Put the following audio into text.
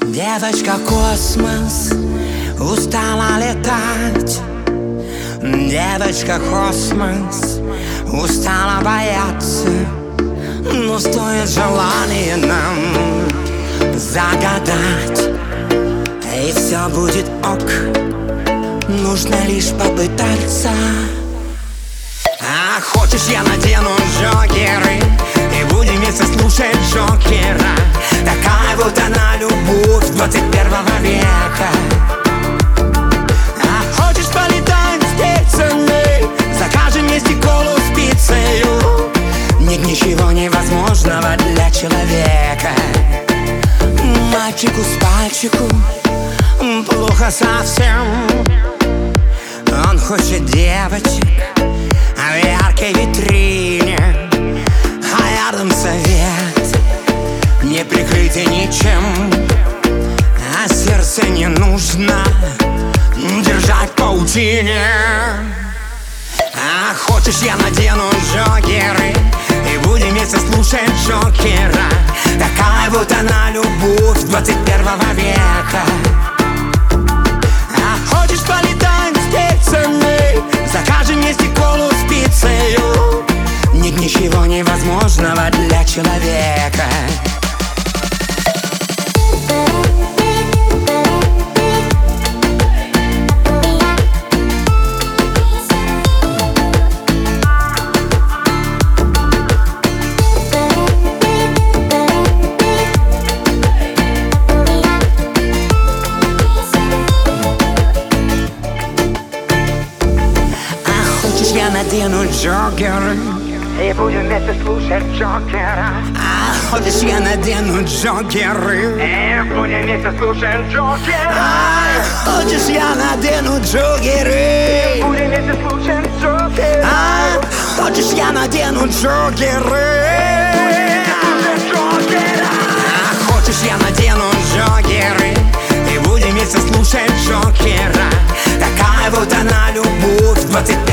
Девочка космос устала летать. Девочка космос устала бояться. Но стоит желание нам загадать, и все будет ок. Нужно лишь попытаться. А хочешь, я надену джокеры и будем вместе слушать Джокера. Такая вот она любовь 21 века. А хочешь, полетаем птицами, закажем вместе колу с пиццею. Нет ничего невозможного для человека. Мальчику с пальчику плохо совсем. Он хочет девочек в яркой витрине, а рядом совет не прикрытый ничем. А сердце не нужно держать в паутине. А хочешь, я надену джокеры и будем вместе слушать Джокера. Такая вот она любовь 21 века. А хочешь, полетаем птицами, закажем вместе колу с пиццею. Нет ничего невозможного для человека. Я надену джокеры и будем вместе слушать Джокера. А хочешь, я надену джокеры и будем вместе слушать Джокера. А хочешь, я надену джокеры и будем вместе слушать Джокера. А хочешь, я надену джокеры. А хочешь, я надену джокеры и будем вместе слушать Джокера. Такая вот она любовь 21